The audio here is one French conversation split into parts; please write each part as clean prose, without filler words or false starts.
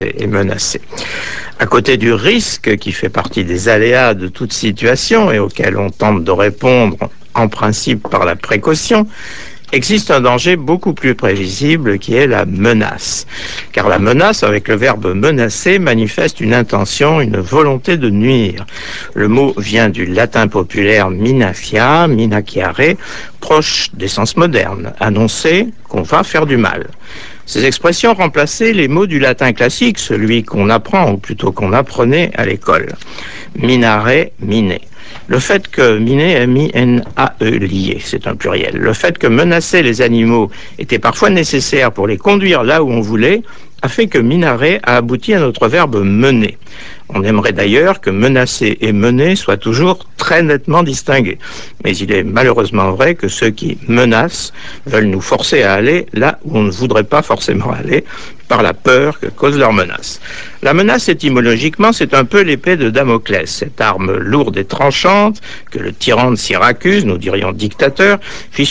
est menacé. À côté du risque qui fait partie des aléas de toute situation et auquel on tente de répondre en principe par la précaution, existe un danger beaucoup plus prévisible qui est la menace. Car la menace, avec le verbe menacer, manifeste une intention, une volonté de nuire. Le mot vient du latin populaire minacia, minaciare, proche des sens modernes, annoncer qu'on va faire du mal. Ces expressions remplaçaient les mots du latin classique, celui qu'on apprend ou plutôt qu'on apprenait à l'école. Minare, miner. Le fait que miner, M-I-N-A-E, lié, c'est un pluriel. Le fait que menacer les animaux était parfois nécessaire pour les conduire là où on voulait, a fait que minare a abouti à notre verbe mener. On aimerait d'ailleurs que menacer et mener soient toujours très nettement distingués. Mais il est malheureusement vrai que ceux qui menacent veulent nous forcer à aller là où on ne voudrait pas forcément aller par la peur que cause leur menace. La menace, étymologiquement, c'est un peu l'épée de Damoclès, cette arme lourde et tranchante que le tyran de Syracuse, nous dirions dictateur, fit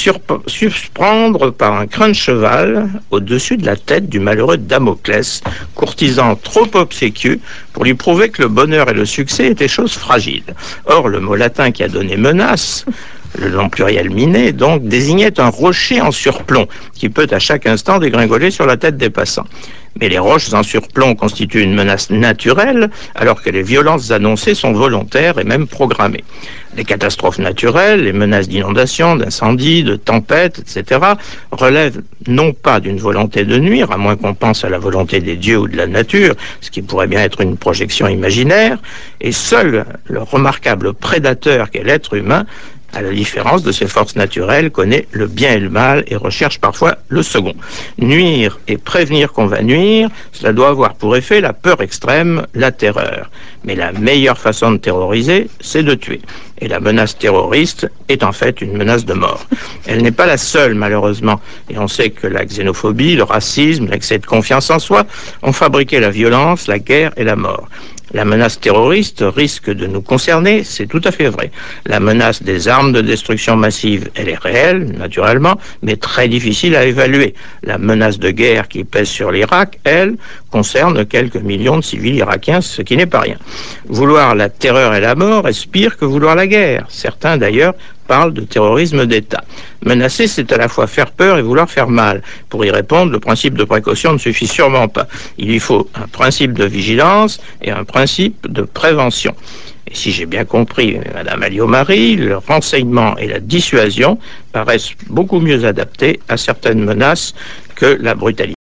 suspendre par un crin de cheval au-dessus de la tête du malheureux Damoclès, courtisan trop obséquieux pour lui prouver que le bonheur et le succès étaient choses fragiles. Or, le mot latin qui a donné menace, le nom pluriel miné, donc, désignait un rocher en surplomb qui peut à chaque instant dégringoler sur la tête des passants. Mais les roches en surplomb constituent une menace naturelle, alors que les violences annoncées sont volontaires et même programmées. Les catastrophes naturelles, les menaces d'inondation, d'incendie, de tempêtes, etc., relèvent non pas d'une volonté de nuire, à moins qu'on pense à la volonté des dieux ou de la nature, ce qui pourrait bien être une projection imaginaire, et seul le remarquable prédateur qu'est l'être humain, à la différence de ses forces naturelles, connaît le bien et le mal et recherche parfois le second. Nuire et prévenir qu'on va nuire, cela doit avoir pour effet la peur extrême, la terreur. Mais la meilleure façon de terroriser, c'est de tuer. Et la menace terroriste est en fait une menace de mort. Elle n'est pas la seule, malheureusement. Et on sait que la xénophobie, le racisme, l'excès de confiance en soi ont fabriqué la violence, la guerre et la mort. La menace terroriste risque de nous concerner, c'est tout à fait vrai. La menace des armes de destruction massive, elle est réelle, naturellement, mais très difficile à évaluer. La menace de guerre qui pèse sur l'Irak, elle, concerne quelques millions de civils irakiens, ce qui n'est pas rien. Vouloir la terreur et la mort est pire que vouloir la guerre. Certains, d'ailleurs, parlent de terrorisme d'État. Menacer, c'est à la fois faire peur et vouloir faire mal. Pour y répondre, le principe de précaution ne suffit sûrement pas. Il lui faut un principe de vigilance et un principe de prévention. Et si j'ai bien compris, Madame Alliot-Marie, le renseignement et la dissuasion paraissent beaucoup mieux adaptés à certaines menaces que la brutalité.